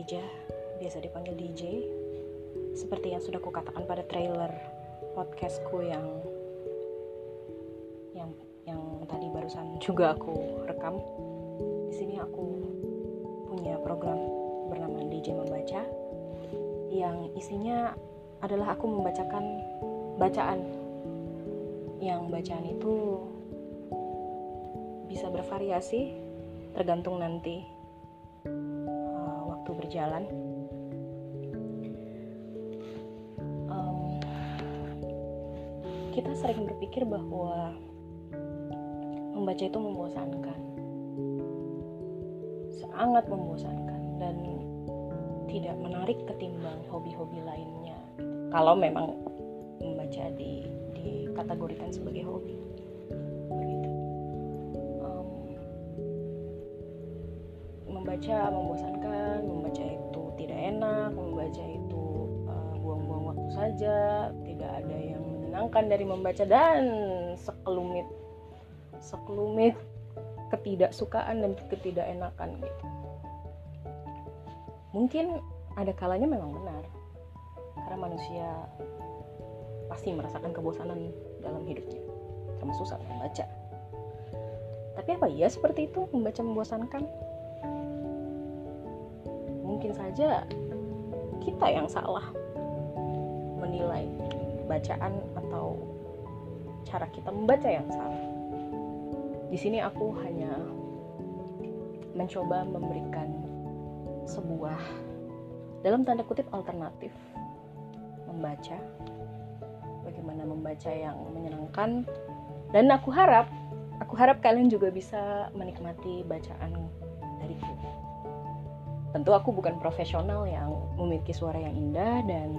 Elijah, biasa dipanggil DJ. Seperti yang sudah kukatakan pada trailer podcastku yang tadi barusan juga aku rekam. Di sini aku punya program bernama DJ Membaca, yang isinya adalah aku membacakan bacaan. Yang bacaan itu bisa bervariasi tergantung nanti waktu berjalan. Kita sering berpikir bahwa membaca itu membosankan, sangat membosankan, dan tidak menarik ketimbang hobi-hobi lainnya. Kalau memang membaca dikategorikan sebagai hobi, begitu. Membaca membosankan, membaca itu tidak enak, membaca itu buang-buang waktu saja, tidak ada yang menyenangkan dari membaca, dan sekelumit ketidaksukaan dan ketidakenakan gitu. Mungkin ada kalanya memang benar, karena manusia pasti merasakan kebosanan dalam hidupnya, termasuk saat membaca. Tapi apa iya seperti itu membaca membosankan? Mungkin saja kita yang salah menilai bacaan atau cara kita membaca yang salah. Di sini aku hanya mencoba memberikan sebuah, dalam tanda kutip, alternatif membaca. Bagaimana membaca yang menyenangkan, dan aku harap kalian juga bisa menikmati bacaan dariku. Tentu aku bukan profesional yang memiliki suara yang indah dan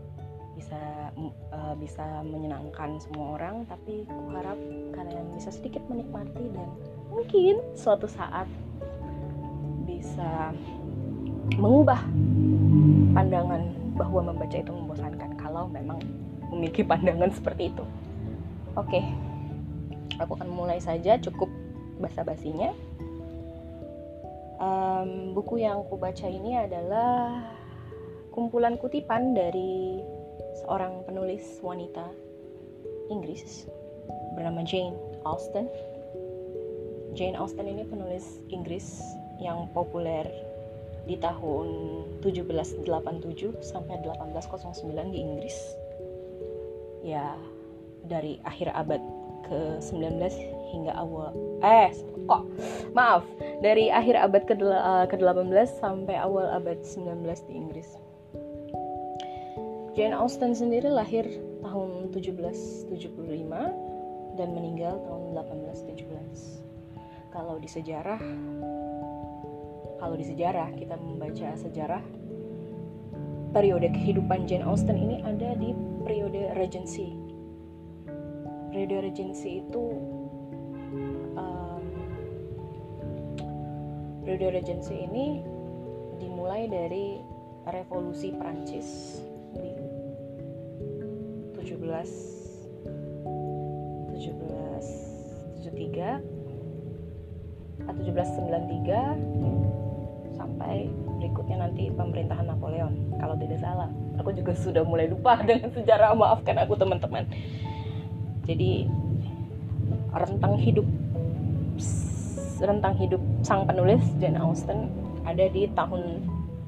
bisa menyenangkan semua orang, tapi aku harap kalian bisa sedikit menikmati dan mungkin suatu saat bisa mengubah pandangan bahwa membaca itu membosankan, kalau memang memiliki pandangan seperti itu. Oke, aku akan mulai saja, cukup basa-basinya. Buku yang aku baca ini adalah kumpulan kutipan dari seorang penulis wanita Inggris bernama Jane Austen. Jane Austen ini penulis Inggris yang populer di tahun 1787 sampai 1809 di Inggris. Ya, dari akhir abad ke-19 hingga dari akhir abad ke-18 sampai awal abad 19 di Inggris. Jane Austen sendiri lahir tahun 1775 dan meninggal tahun 1817. Kalau di sejarah kita membaca sejarah, periode kehidupan Jane Austen ini ada di periode Regency. Periode Regency itu periode Regency ini dimulai dari revolusi Prancis di 1793 sampai berikutnya nanti pemerintahan Napoleon, kalau tidak salah. Aku juga sudah mulai lupa dengan sejarah, maafkan aku teman-teman. Jadi rentang hidup sang penulis Jane Austen ada di tahun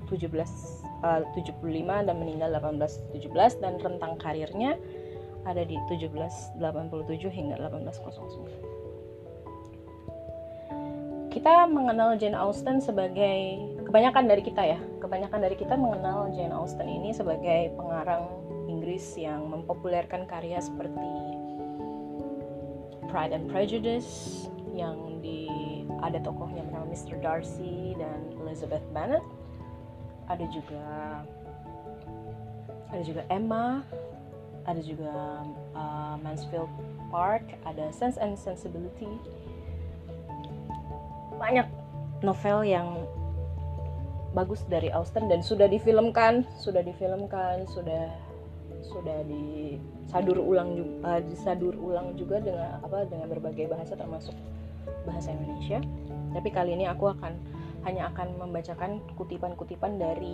1775 dan meninggal 1817, dan rentang karirnya ada di 1787 hingga 1809. Kita mengenal Jane Austen sebagai, kebanyakan dari kita mengenal Jane Austen ini sebagai pengarang Inggris yang mempopulerkan karya seperti Pride and Prejudice, yang ada tokohnya bernama Mr. Darcy dan Elizabeth Bennet. Ada juga Emma, ada juga Mansfield Park, ada Sense and Sensibility. Banyak novel yang bagus dari Austen dan sudah difilmkan, sudah disadur ulang juga dengan berbagai bahasa termasuk bahasa Indonesia. Tapi kali ini aku akan hanya akan membacakan kutipan-kutipan dari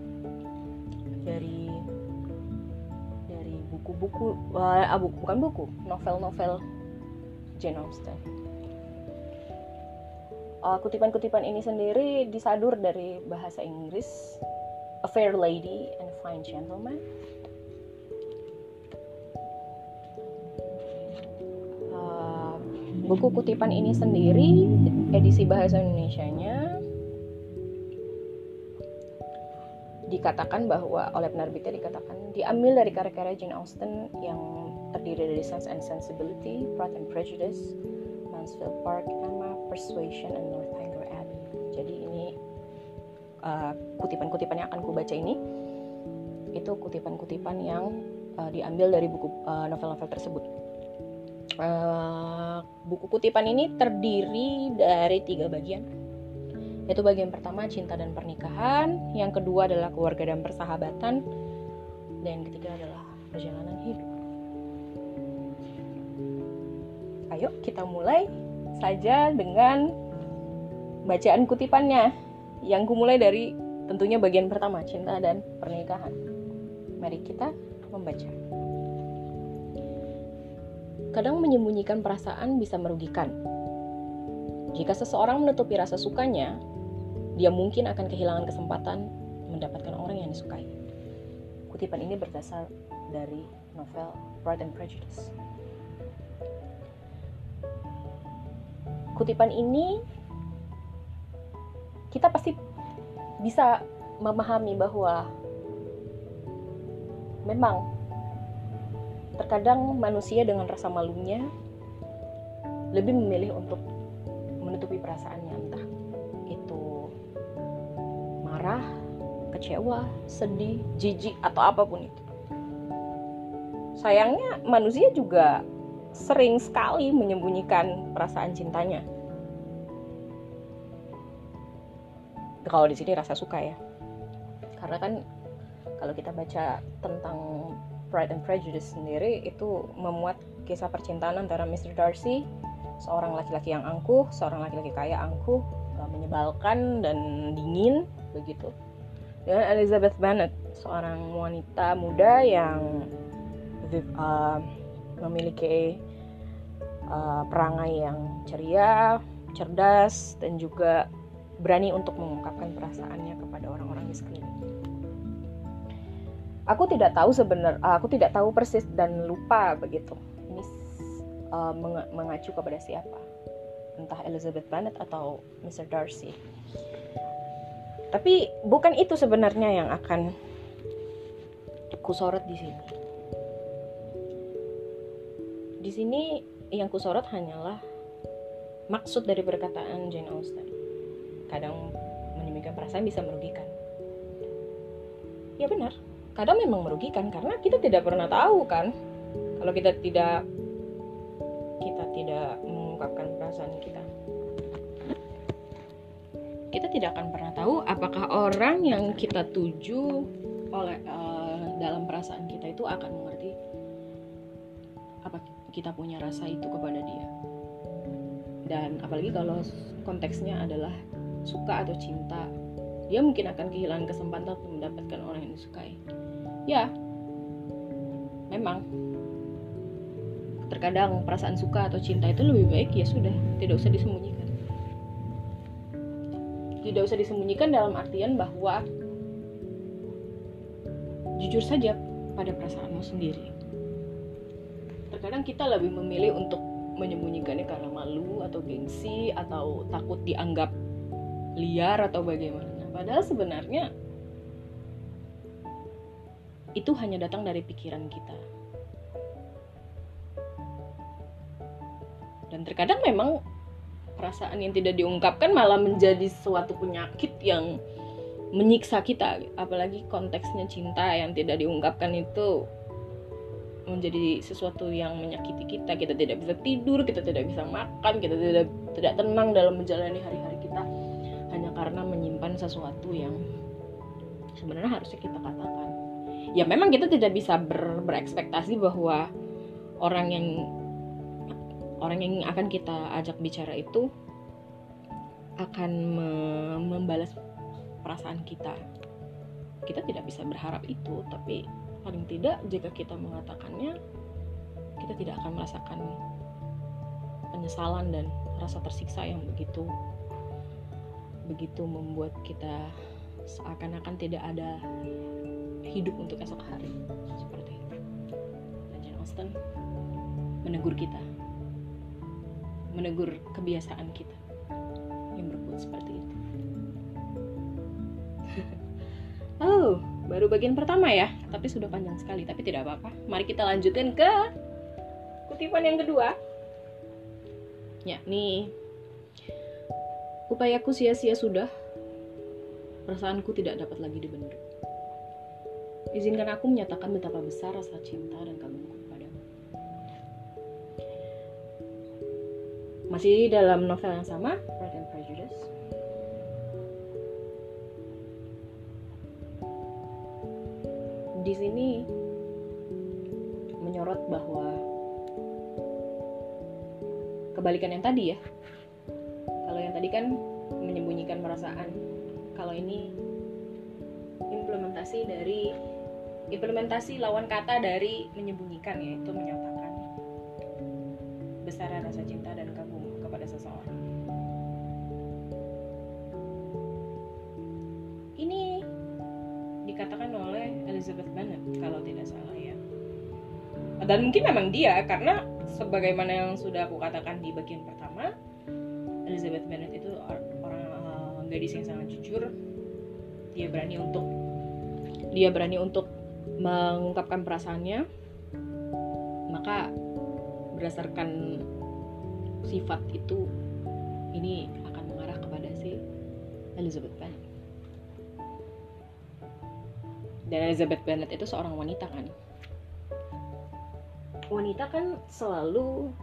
buku-buku, bukan buku, novel-novel Jane Austen. Kutipan-kutipan ini sendiri disadur dari bahasa Inggris, A Fair Lady and a Fine Gentleman. Buku kutipan ini sendiri, edisi bahasa Indonesianya, dikatakan bahwa oleh penerbitnya dikatakan diambil dari karya-karya Jane Austen yang terdiri dari Sense and Sensibility, Pride and Prejudice, Mansfield Park, Emma, Persuasion, and Northanger Abbey. Jadi ini kutipan-kutipan yang akan ku baca ini itu kutipan-kutipan yang diambil dari buku novel-novel tersebut. Buku kutipan ini terdiri dari 3 bagian, yaitu bagian pertama cinta dan pernikahan, yang kedua adalah keluarga dan persahabatan, dan yang ketiga adalah perjalanan hidup. Ayo kita mulai saja dengan bacaan kutipannya, yang kumulai dari tentunya bagian pertama, cinta dan pernikahan. Mari kita membaca. Kadang menyembunyikan perasaan bisa merugikan. Jika seseorang menutupi rasa sukanya, dia mungkin akan kehilangan kesempatan mendapatkan orang yang disukai. Kutipan ini berasal dari novel Pride and Prejudice. Kutipan ini kita pasti bisa memahami bahwa memang terkadang manusia dengan rasa malunya lebih memilih untuk menutupi perasaannya, entah itu marah, kecewa, sedih, jijik, atau apapun itu. Sayangnya manusia juga sering sekali menyembunyikan perasaan cintanya. Kalau di sini rasa suka ya. Karena kan kalau kita baca tentang Pride and Prejudice sendiri, itu memuat kisah percintaan antara Mr. Darcy, seorang laki-laki yang angkuh, seorang laki-laki kaya angkuh, menyebalkan dan dingin begitu, dengan Elizabeth Bennet, seorang wanita muda yang memiliki perangai yang ceria, cerdas, dan juga berani untuk mengungkapkan perasaannya kepada orang-orang di sekeliling. Aku tidak tahu persis dan lupa begitu. Ini mengacu kepada siapa? Entah Elizabeth Bennet atau Mr. Darcy. Tapi bukan itu sebenarnya yang akan kusorot di sini. Di sini yang kusorot hanyalah maksud dari perkataan Jane Austen. Kadang menyembunyikan perasaan bisa merugikan. Ya benar. Kadang memang merugikan karena kita tidak pernah tahu kan, kalau kita tidak mengungkapkan perasaan kita tidak akan pernah tahu apakah orang yang kita tuju oleh dalam perasaan kita itu akan mengerti apa kita punya rasa itu kepada dia. Dan apalagi kalau konteksnya adalah suka atau cinta, dia mungkin akan kehilangan kesempatan untuk mendapatkan orang yang disukai. Ya, memang terkadang perasaan suka atau cinta itu lebih baik ya sudah, tidak usah disembunyikan. Tidak usah disembunyikan dalam artian bahwa jujur saja pada perasaanmu sendiri. Terkadang kita lebih memilih untuk menyembunyikannya karena malu atau gengsi atau takut dianggap liar atau bagaimana. Padahal sebenarnya itu hanya datang dari pikiran kita. Dan terkadang memang perasaan yang tidak diungkapkan malah menjadi suatu penyakit yang menyiksa kita. Apalagi konteksnya cinta yang tidak diungkapkan itu menjadi sesuatu yang menyakiti kita. Kita tidak bisa tidur, kita tidak bisa makan, kita tidak tenang dalam menjalani hari-hari kita hanya karena menyimpan sesuatu yang sebenarnya harusnya kita katakan. Ya memang kita tidak bisa berekspektasi bahwa orang yang akan kita ajak bicara itu akan membalas perasaan kita. Kita tidak bisa berharap itu, tapi paling tidak jika kita mengatakannya, kita tidak akan merasakan penyesalan dan rasa tersiksa yang begitu membuat kita seakan-akan tidak ada hidup untuk esok hari. Seperti itu. Dan Jane Austen menegur kita, menegur kebiasaan kita yang berbuat seperti itu. Oh, baru bagian pertama ya, tapi sudah panjang sekali, tapi tidak apa-apa. Mari kita lanjutkan ke kutipan yang kedua. Yakni, upayaku sia-sia sudah, perasaanku tidak dapat lagi dibendung. Izinkan aku menyatakan betapa besar rasa cinta dan kagumku kepadamu. Masih dalam novel yang sama, Pride and Prejudice. Di sini menyorot bahwa kebalikan yang tadi ya. Kalau yang tadi kan menyembunyikan perasaan, kalau ini implementasi lawan kata dari menyembunyikan, yaitu menyatakan besar rasa cinta dan kagum kepada seseorang. Ini dikatakan oleh Elizabeth Bennet kalau tidak salah ya. Dan mungkin memang dia, karena sebagaimana yang sudah aku katakan di bagian pertama, Elizabeth Bennet itu orang gadis yang sangat jujur. Dia berani untuk mengungkapkan perasaannya. Maka berdasarkan sifat itu, ini akan mengarah kepada si Elizabeth Bennet. Dan Elizabeth Bennet itu seorang wanita kan. Wanita kan selalu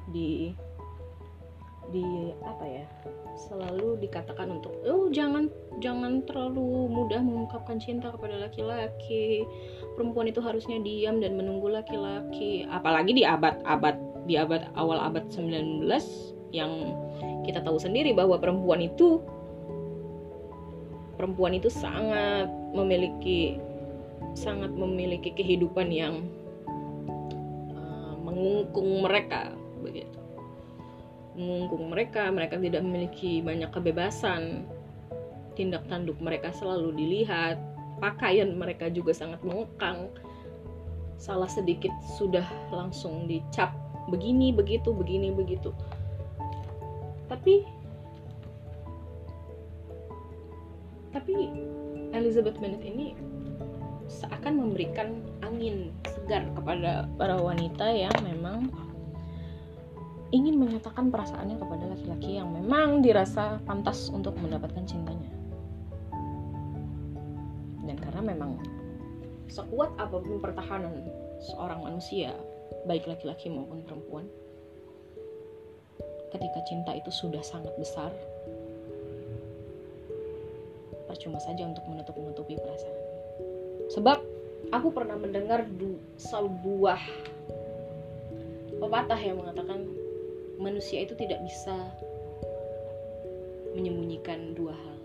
selalu dikatakan untuk jangan terlalu mudah mengungkapkan cinta kepada laki-laki. Perempuan itu harusnya diam dan menunggu laki-laki. Apalagi di abad awal abad 19 yang kita tahu sendiri bahwa perempuan itu sangat memiliki kehidupan yang mengungkung mereka begitu. Mengungkung mereka tidak memiliki banyak kebebasan. Tindak tanduk mereka selalu dilihat, pakaian mereka juga sangat mengekang. Salah sedikit sudah langsung dicap begini begitu. Tapi Elizabeth Bennet ini seakan memberikan angin segar kepada para wanita yang memang ingin menyatakan perasaannya kepada laki-laki yang memang dirasa pantas untuk mendapatkan cintanya. Dan karena memang sekuat apapun pertahanan seorang manusia, baik laki-laki maupun perempuan, ketika cinta itu sudah sangat besar, percuma saja untuk menutupi perasaan. Sebab aku pernah mendengar sebuah pepatah yang mengatakan manusia itu tidak bisa menyembunyikan dua hal,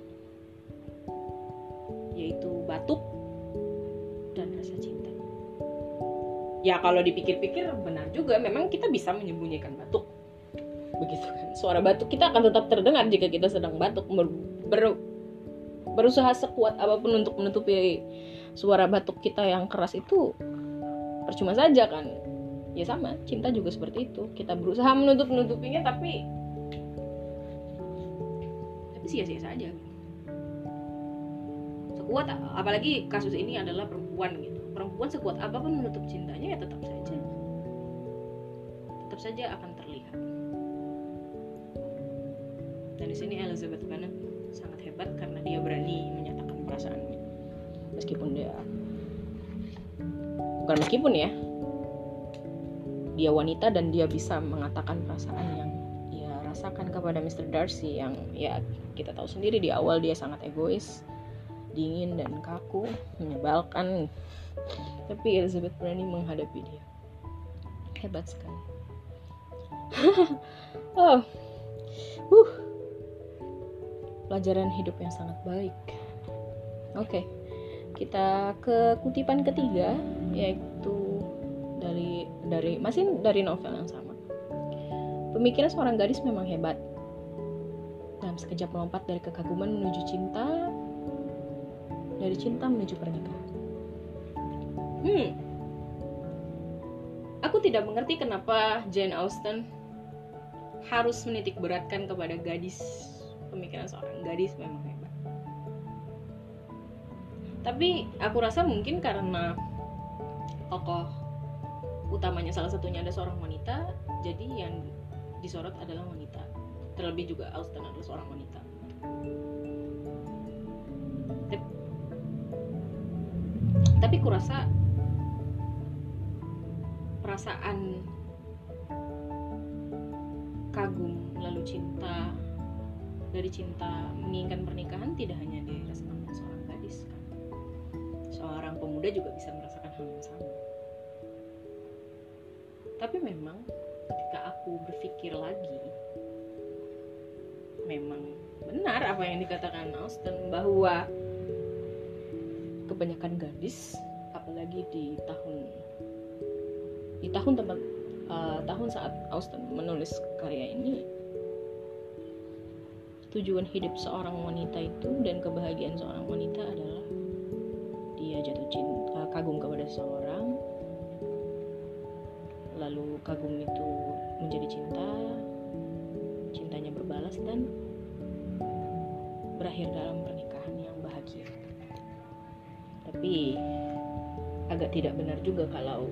yaitu batuk dan rasa cinta. Ya kalau dipikir-pikir benar juga, memang kita bisa menyembunyikan batuk, begitu kan. Suara batuk kita akan tetap terdengar jika kita sedang batuk. Berusaha sekuat apapun untuk menutupi suara batuk kita yang keras itu percuma saja kan. Ya sama, cinta juga seperti itu. Kita berusaha menutupinya tapi sia-sia saja. Sekuat, apalagi kasus ini adalah perempuan gitu. Perempuan sekuat apapun menutup cintanya ya tetap saja akan terlihat. Dan di sini Elizabeth Bennet sangat hebat karena dia berani menyatakan perasaannya. Dia wanita dan dia bisa mengatakan perasaan yang dia rasakan kepada Mr. Darcy yang ya kita tahu sendiri di awal dia sangat egois, dingin dan kaku, menyebalkan. Tapi Elizabeth berani menghadapi dia. Hebat sekali. pelajaran hidup yang sangat baik. Oke, kita ke kutipan ketiga, yaitu masih dari novel yang sama. Pemikiran seorang gadis memang hebat. Dalam sekejap melompat dari kekaguman menuju cinta, dari cinta menuju pernikahan. Aku tidak mengerti kenapa Jane Austen harus menitik beratkan kepada gadis. Pemikiran seorang gadis memang hebat. Tapi aku rasa mungkin karena tokoh utamanya salah satunya ada seorang wanita, jadi yang disorot adalah wanita. Terlebih juga Austen adalah seorang wanita. Tapi kurasa perasaan kagum lalu cinta, dari cinta menginginkan pernikahan tidak hanya dirasakan oleh seorang gadis kan. Seorang pemuda juga bisa merasakan hal yang sama. Tapi memang ketika aku berpikir lagi, memang benar apa yang dikatakan Austen, bahwa kebanyakan gadis, apalagi di tahun saat Austen menulis karya ini, tujuan hidup seorang wanita itu dan kebahagiaan seorang wanita adalah dia jatuh cinta, kagum kepada seseorang, lalu kagum itu menjadi cinta, cintanya berbalas dan berakhir dalam pernikahan yang bahagia. Tapi agak tidak benar juga kalau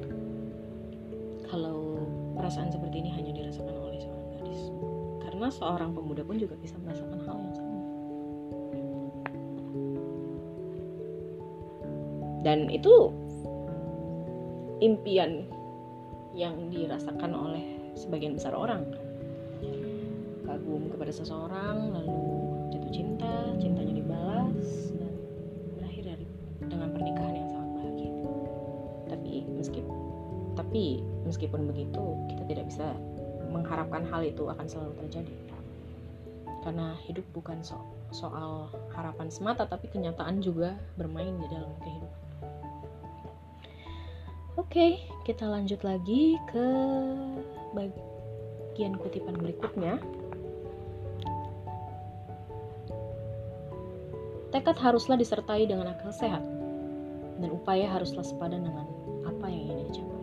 perasaan seperti ini hanya dirasakan oleh seorang gadis, karena seorang pemuda pun juga bisa merasakan hal yang sama. Dan itu impian yang dirasakan oleh sebagian besar orang, kagum kepada seseorang, lalu jatuh cinta, cintanya dibalas, dan berakhir dengan pernikahan yang sangat bahagia. Tapi meskipun begitu, kita tidak bisa mengharapkan hal itu akan selalu terjadi, karena hidup bukan soal harapan semata, tapi kenyataan juga bermain di dalam kehidupan. Oke, kita lanjut lagi ke bagian kutipan berikutnya. Tekad haruslah disertai dengan akal sehat, dan upaya haruslah sepadan dengan apa yang ingin dicapai.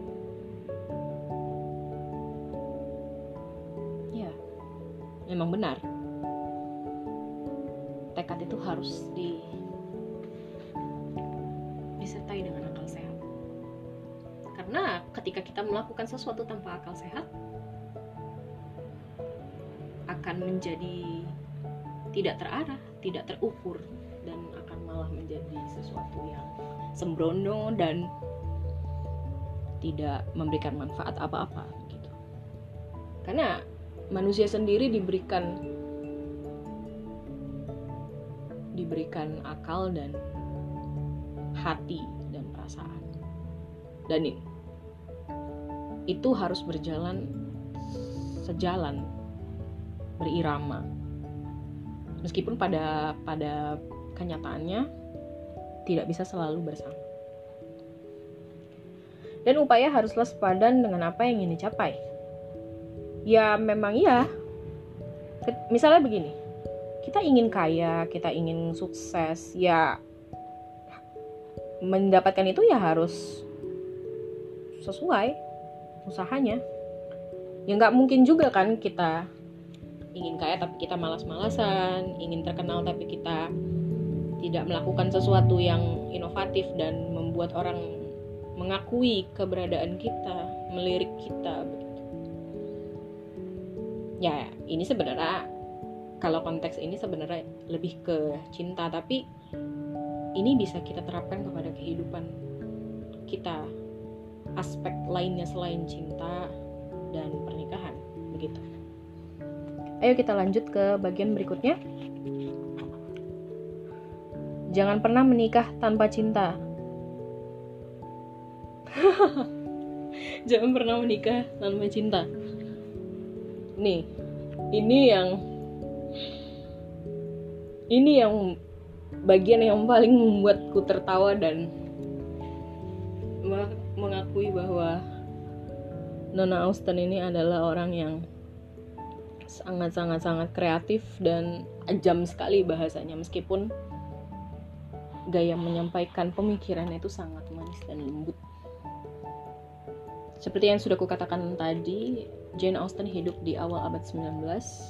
Ya, memang benar. Tekad itu harus disertai dengan akal sehat. Karena ketika kita melakukan sesuatu tanpa akal sehat, akan menjadi tidak terarah, tidak terukur, dan akan malah menjadi sesuatu yang sembrono dan tidak memberikan manfaat apa-apa gitu. Karena manusia sendiri diberikan akal dan hati dan perasaan, dan itu harus berjalan sejalan, berirama, meskipun pada kenyataannya tidak bisa selalu bersama. Dan upaya haruslah sepadan dengan apa yang ingin dicapai. Ya memang iya. Misalnya begini, kita ingin kaya, kita ingin sukses, ya mendapatkan itu ya harus sesuai usahanya. Ya nggak mungkin juga kan kita ingin kaya tapi kita malas-malasan, ingin terkenal tapi kita tidak melakukan sesuatu yang inovatif dan membuat orang mengakui keberadaan kita, melirik kita begitu. Ya, ini sebenarnya kalau konteks ini sebenarnya lebih ke cinta, tapi ini bisa kita terapkan kepada kehidupan kita, aspek lainnya selain cinta dan pernikahan begitu. Ayo kita lanjut ke bagian berikutnya. Jangan pernah menikah tanpa cinta. Jangan pernah menikah tanpa cinta. Nih, ini yang Ini yang bagian yang paling membuatku tertawa dan mengakui bahwa Nona Austen ini adalah orang yang sangat kreatif dan ajam sekali bahasanya, meskipun gaya menyampaikan pemikirannya itu sangat manis dan lembut. Seperti yang sudah kukatakan tadi, Jane Austen hidup di awal abad 19,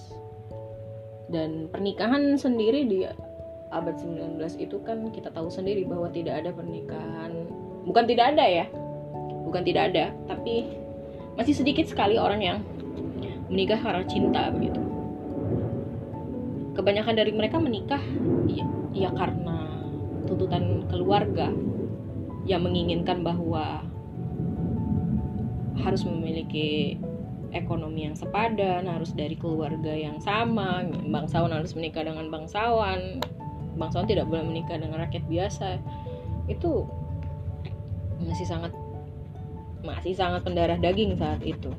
dan pernikahan sendiri di abad 19 itu kan kita tahu sendiri bahwa tidak ada pernikahan, bukan tidak ada, tapi masih sedikit sekali orang yang menikah karena cinta begitu. Kebanyakan dari mereka menikah ya karena tuntutan keluarga yang menginginkan bahwa harus memiliki ekonomi yang sepadan, harus dari keluarga yang sama, bangsawan harus menikah dengan bangsawan tidak boleh menikah dengan rakyat biasa. Itu masih sangat pendarah daging saat itu.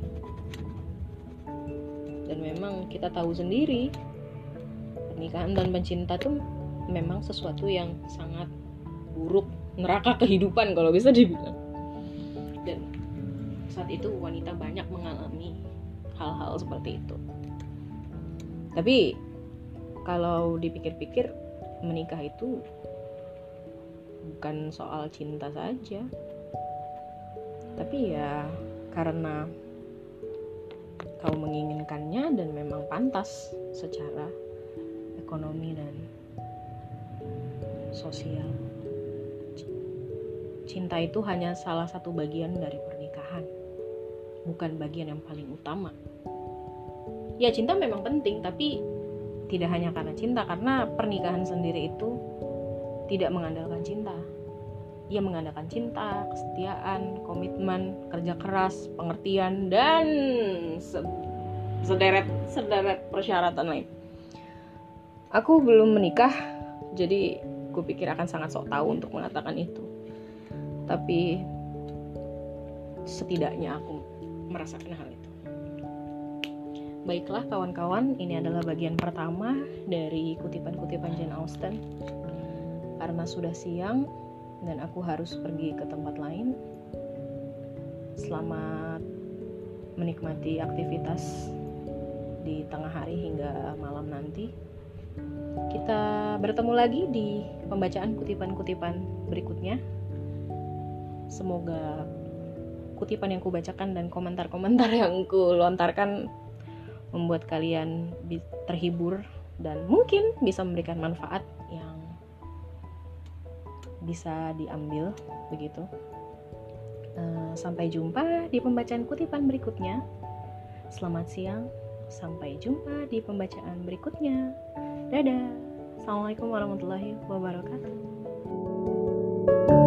Dan memang kita tahu sendiri, pernikahan dan pencinta tuh memang sesuatu yang sangat buruk, neraka kehidupan kalau bisa dibilang. Dan saat itu wanita banyak mengalami hal-hal seperti itu. Tapi kalau dipikir-pikir, menikah itu bukan soal cinta saja, tapi ya karena kau menginginkannya dan memang pantas secara ekonomi dan sosial. Cinta itu hanya salah satu bagian dari pernikahan, bukan bagian yang paling utama. Ya, cinta memang penting, tapi tidak hanya karena cinta, karena pernikahan sendiri itu tidak mengandalkan cinta. Ia mengandalkan cinta, kesetiaan, komitmen, kerja keras, pengertian, dan sederet persyaratan lain. Aku belum menikah, jadi aku pikir akan sangat sok tahu untuk mengatakan itu. Tapi setidaknya aku merasakan hal itu. Baiklah kawan-kawan, ini adalah bagian pertama dari kutipan-kutipan Jane Austen. Karena sudah siang dan aku harus pergi ke tempat lain. Selamat menikmati aktivitas di tengah hari hingga malam nanti. Kita bertemu lagi di pembacaan kutipan-kutipan berikutnya. Semoga kutipan yang kubacakan dan komentar-komentar yang kulontarkan membuat kalian terhibur dan mungkin bisa memberikan manfaat yang bisa diambil begitu. Sampai jumpa di pembacaan kutipan berikutnya. Selamat siang, sampai jumpa di pembacaan berikutnya. Dadah. Assalamualaikum warahmatullahi wabarakatuh.